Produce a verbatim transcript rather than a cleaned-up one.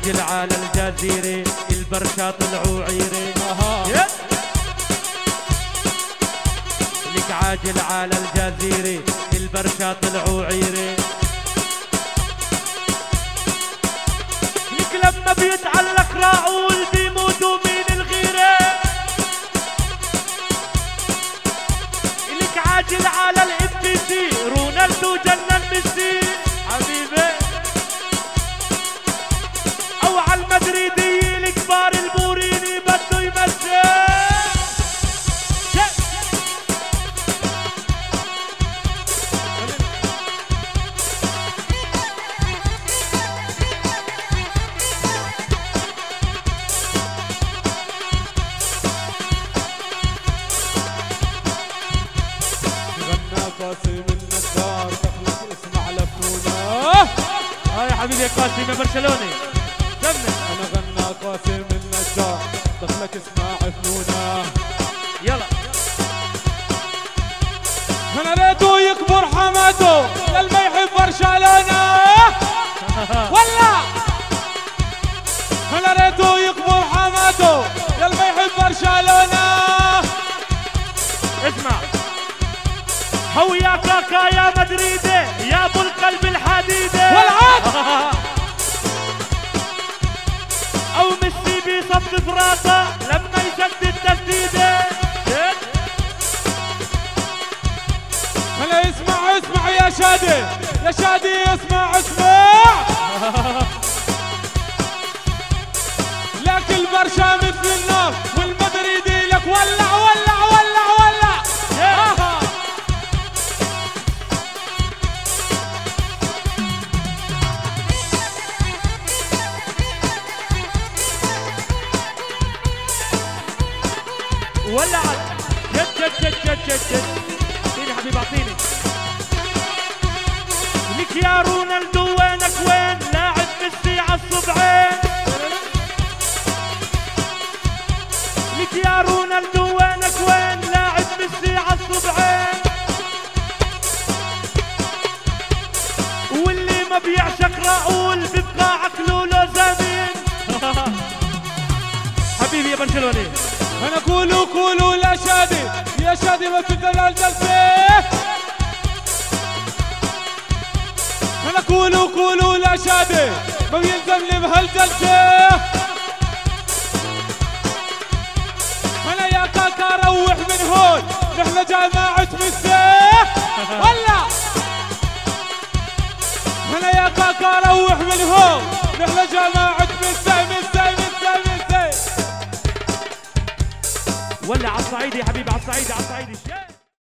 عاجل على الجزيرة البرشا طلعوا عيرة. لك عاجل على الجزيرة البرشا طلعوا عيرة. لك لما بيتعلق راعول بيموتوا من الغيرة. لك عاجل على الام بي سي رونالدو جنن ميسي حبيبي، او على المدريدية الكبار البوريني بده يمثل. قاسم النجار دخلك اسمع لفنونه. اه يا حبيبي يا قاسم يا برشلوني جنن. انا غنى قاسم النجار دخلك اسمع فنونه. يلا انا ريته يكبر حماته للما يحب برشلونه. ولا انا ريته يكبر حماته للما يحب برشلونه. اسمع هو يا كاكا يا مدريدي يا ابو القلب الحديدي والعاد او ميسي بيصفف راسه لما يجدد تسديده. هلا اسمع اسمع يا شادي يا شادي اسمع اسمع. لك البرشا مثل النار والمدريدي لك ولع ولع ولع ولع. ولعت جد جد جد جد جد جد. اعطيني حبيبي اعطيني. لك يا رونالدو وينك وين لاعب ميسي عالصبعين. لك يا رونالدو وينك وين لاعب ميسي عالصبعين. واللي ما بيعشق راؤول بيبقى عقله له زمين. حبيبي يا برشلوني انا كولو كولو لا شادي يا شادي ما تقدر الجلسه. انا كولو كولو لا شادي ما بيلزمني بهالجلسه. انا يا كاكا روح من هون نحن جماعه ميسي. ولا انا يا كاكا روح من هون نحن جماعه ميسي ميسي ميسي ميسي. ولا على الصعيدي يا حبيبي على الصعيدي على الصعيدي.